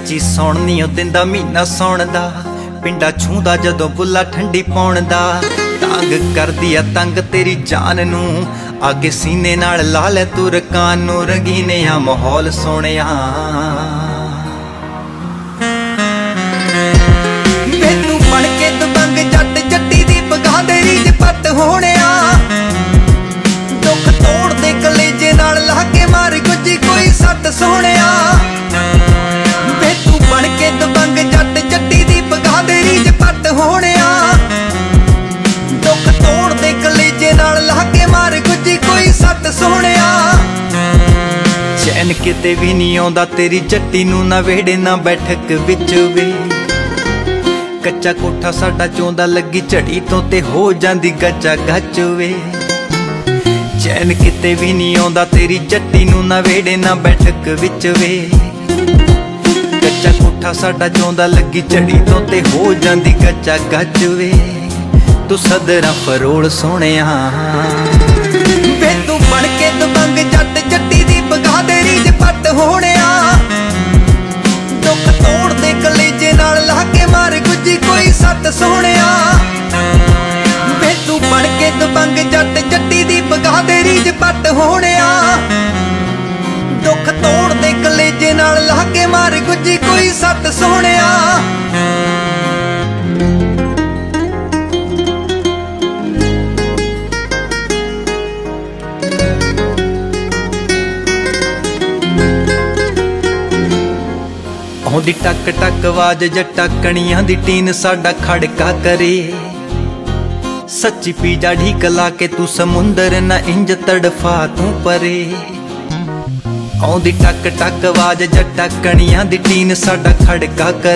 ਕੱਚੀ ਸੌਣ ਨੀ ਉਹ ਦਿੰਦਾ ਮਹੀਨਾ ਸੌਣ ਦਾ, ਪਿੰਡਾ ਛੂੰਦਾ ਜਦੋਂ ਬੁੱਲਾ ਠੰਡੀ ਪਾਉਣ ਦਾ। ਤੰਗ ਕਰਦੀ ਆ ਤੰਗ ਤੇਰੀ ਜਾਨ ਨੂੰ, ਆਗੇ ਸੀਨੇ ਨਾਲ ਲਾ ਲੈ ਤੂੰ ਰਕਾਨ ਨੂੰ। ਰੰਗੀਨੇ ਆ ਮਾਹੌਲ ਸੋਹਣਿਆ, ਵੇ ਤੂੰ ਬਣ ਕੇ ਦਬੰਗ ਜੱਟ ਜੱਟੀ ਦੀ ਪਗਾਹ ਦੇ ਰੀਝ ਪੱਟ ਹੋਣਿਆ। ਦੁੱਖ ਤੋੜ ਦੇ ਕਲੇਜੇ ਨਾਲ ਲਾ ਕੇ ਮਾਰ ਗੁੱਜੀ ਕੋਈ ਸੱਟ ਸੋਹਣਿਆ। ਵੇ ਤੂੰ ਬਣ ਕੇ ਦਬੰਗ ਜੱਟ ਜੱਟੀ ਦੀ ਪਗਾਹ ਦੇ ਰੀਝ ਪੱਟ ਹੋਣਿਆ। ਦੁੱਖ ਤੋੜ ਦੇ ਕਲੇਜੇ ਨਾਲ ਲਾ ਕੇ ਮਾਰ ਗੁੱਜੀ ਕੋਈ ਸੱਟ ਸੋਹਣਿਆ। ਚੈਨ ਕਿਤੇ ਵੀ ਨਹੀਂ ਆਉਂਦਾ ਤੇਰੀ ਜੱਟੀ ਨੂੰ, ਨਾ ਵਿਹੜੇ ਨਾ ਬੈਠਕ ਵਿੱਚ ਵੇ। ਕੱਚਾ ਕੋਠਾ ਸਾਡਾ ਚੋਂਦਾ ਲੱਗੀ ਝੜੀ ਤੋਂ ਤੇ ਹੋ ਜਾਂਦੀ ਗੱਚਾ ਗੱਚ ਵੇ। ਚੈਨ ਕਿਤੇ ਵੀ ਨਹੀਂ ਆਉਂਦਾ ਤੇਰੀ ਜੱਟੀ ਨੂੰ, ਨਾ ਵਿਹੜੇ ਨਾ ਬੈਠਕ ਵਿੱਚ ਵੇ। ਕੱਚਾ ਕੋਠਾ ਸਾਡਾ ਚੋਂਦਾ ਲੱਗੀ ਝੜੀ ਤੋਂ ਤੇ ਹੋ ਜਾਂਦੀ ਗੱਚਾ ਗੱਚ ਵੇ। ਤੂੰ ਸਦਰਾਂ ਫਰੋਲ ਸੋਹਣਿਆ, ਵੇ ਤੂੰ ਬਣ ਕੇ ਦਬੰਗ ਜੱਟ ਜੱਟੀ ਦੀ ਪਗਾਹ ਦੇ ਰੀਝ ਪੱਟ ਹੋਣਿਆ। ਦੁੱਖ ਤੋੜ ਦੇ ਕਲੇਜੇ ਨਾਲ ਲਾ ਕੇ ਮਾਰ ਗੁੱਜੀ ਕੋਈ ਸੱਟ ਸੋਹਣਿਆ। ਵੇ ਤੂੰ ਬਣ ਕੇ ਦਬੰਗ ਜੱਟ ਜੱਟੀ ਦੀ ਪਗਾਹ ਦੇ ਰੀਝ ਪੱਟ ਹੋਣਿਆ। ਦੁੱਖ ਤੋੜ ਦੇ ਕਲੇਜੇ ਨਾਲ ਲਾ ਕੇ ਮਾਰ ਗੁੱਜੀ ਕੋਈ ਸੱਟ ਸੋਹਣਿਆ। ਆਉਂਦੀ ਟਕ ਟਕ ਆਵਾਜ਼ ਜੱਟਾ ਕਣੀਆਂ ਦੀ ਟੀਨ ਸਾਡਾ ਖੜਕਾ ਕਰੇ। ਸੱਚੀ ਪੀਜਾ ਢੀਕ ਲਾ ਕੇ ਤੂੰ ਸਮੁੰਦਰ ਨਾ ਇੰਜ ਤੜਫਾ ਤੂੰ ਪਰੇ। ਆਉਂਦੀ ਟਕ ਟਕ ਆਵਾਜ਼ ਜੱਟਾ ਕਣੀਆਂ ਦੀ ਟੀਨ ਸਾਡਾ ਖੜਕਾ ਕਰੇ।